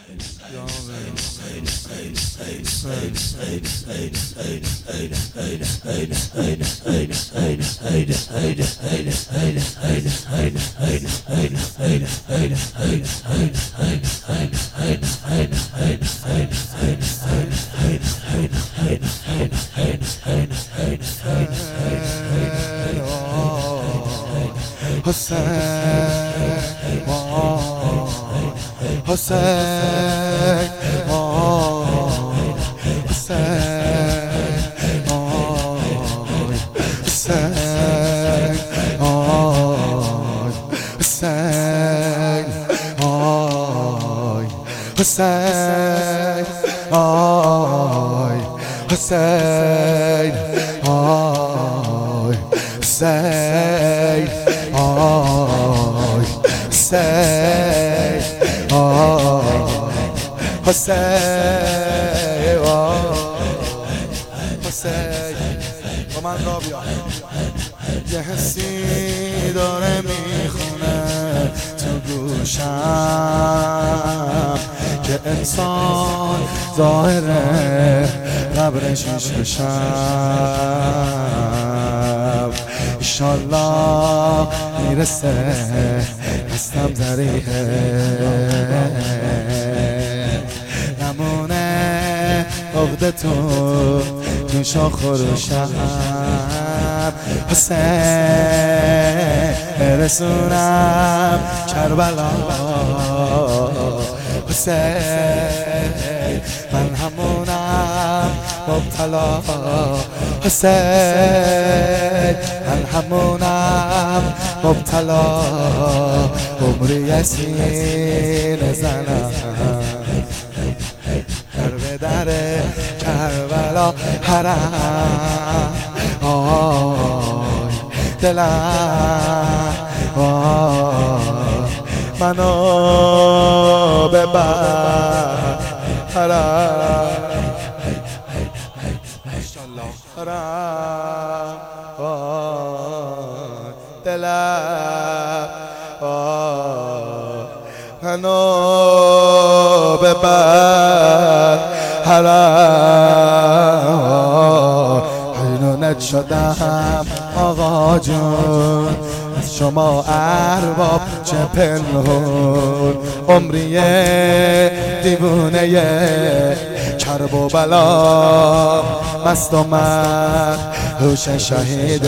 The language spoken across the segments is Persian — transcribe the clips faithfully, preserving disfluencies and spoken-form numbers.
حسین حسین حسین آی حسین آی حسین آی حسین آی حسین حسین با من را بیا یه حسی داره میخونه تو گوشم که انسان ظاهره قبرش بشم ایشالله میرسه هستم ذریعه نمونه عقده تو تو شاخ و روشم حسین برسونم کربلا حسین من همونم مبتلا حسین من همونم مبتلا عمری یسین زنم در به در کربلا حرم آی دلم آی منو ببر حرم حرم آی دلم آی منو ببر حرم حیرانت شدم آقا جون از شما ارباب چه پنهون عمریه دیوونه کرب و بلا مست و من هوش شهید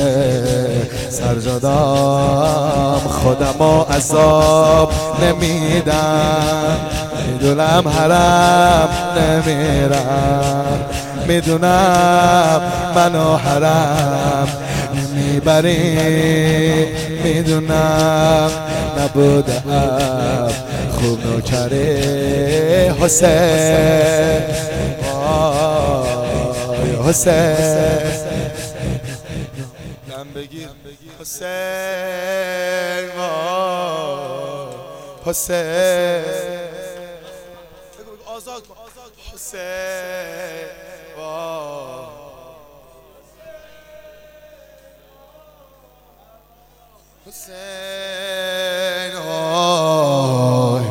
سرجادم خودم و عذاب نمیدم میدونم حرم نمیرم میدونم منو حرم نمیبری میدونم نبودم خوب نوکری حسین آی حسین دم بگیر حسین حسین آزاد حسین حسین آی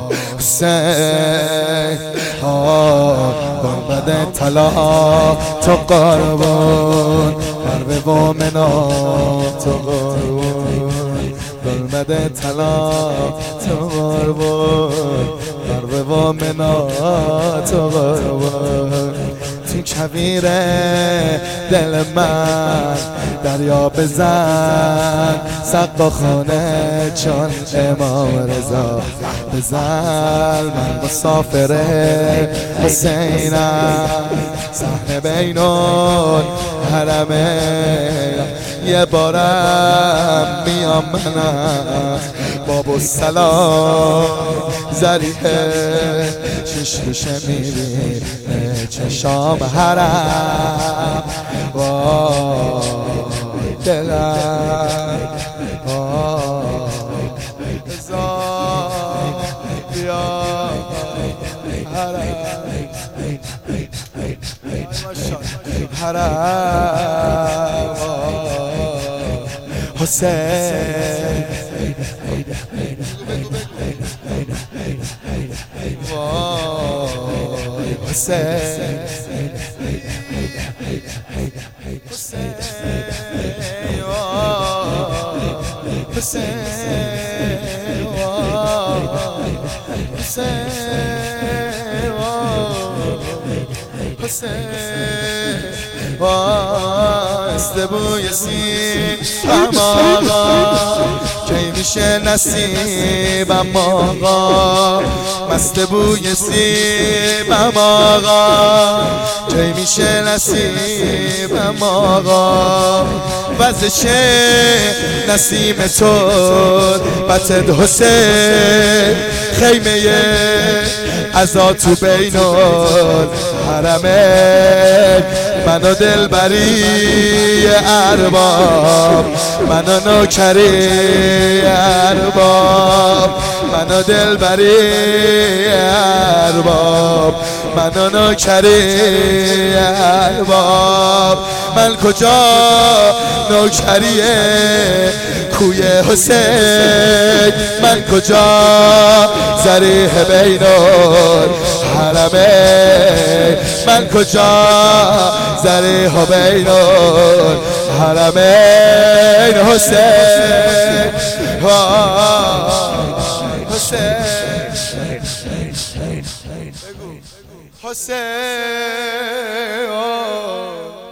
حسین آی گنبد طلا تو قربان قرب و منا تو قربان گنبد طلا تو قربان قرب و منا تو قربان تو کویر دل من دریا بزن سقا خانه چون امام رضا بزن من مسافر حسینم صحنه بینون حرمه یه بارم میام منم بابو سلام ذریعه شش روشه میری چشام حرم وای دلم وای بزار بیا حرم حرم حسین وای حسین واسته بوی سیبم آقا کی میشه نصیبم آقا مست بوی سیبم آقا کی میشه نصیبم آقا وزش نسیم تو بطد حسین خیمه ازا تو بین الحرمین منو دلبری ارباب منو نوکری ارباب منو دلبری ارباب منو نوکری ارباب من کجا نوکری کوی حسین من کجا ذریح بین الحرمین من کجا ذریح بین الحرمین حسین حسین حسین